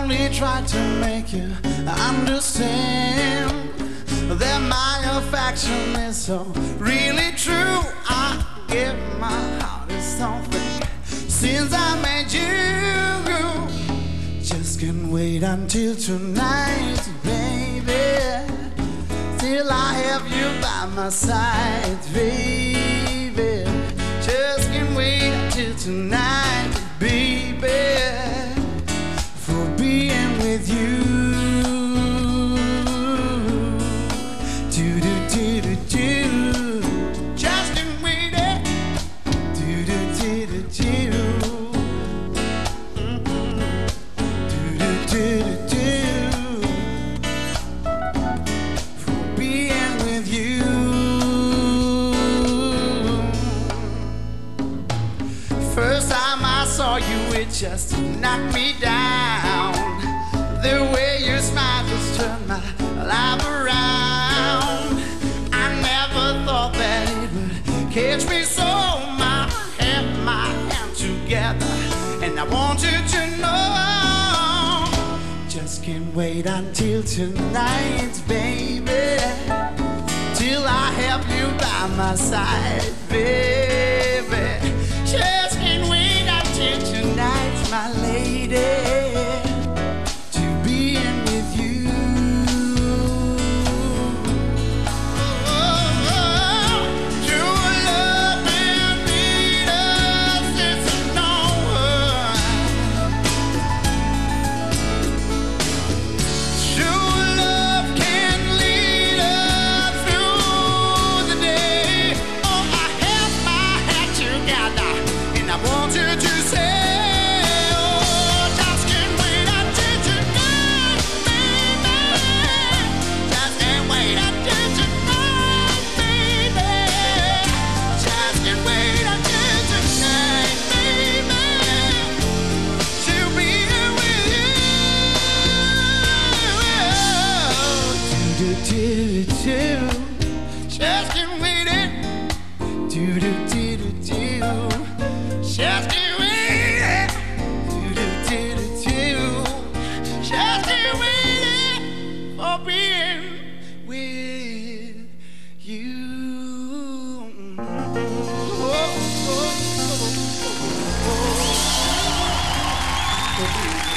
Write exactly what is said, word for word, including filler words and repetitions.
only try to make you understand that my affection is so really true. I give my heart to something since I met you. Just can't wait until tonight, baby, till I have you by my side, baby. Just can't wait until tonight, baby, for being with you. Do do do do do. Just can't wait. Do do do do do. Do do do do. For being with you. First time I saw you, it just knocked me down. The way you smile just turned my life around. I never thought that it would catch me so. My hand, my hand together, and I wanted to know. Just can't wait until tonight, baby, till I have you by my side, baby. Just can't wait until tonight, my lady, to be in with you. Oh, oh, true love will lead us, it's known. True love can lead us through the day. Oh, I held my head together, and I wanted to say, oh, just can't wait until tonight, baby. Just can't wait until tonight, baby. Just can't wait until tonight, baby, to be here with you. Do do do do. Just can't wait it. Do do do do do. Just can't wait it. Do do do do do. Just can't wait it for being with you. Oh, oh, oh, oh, oh.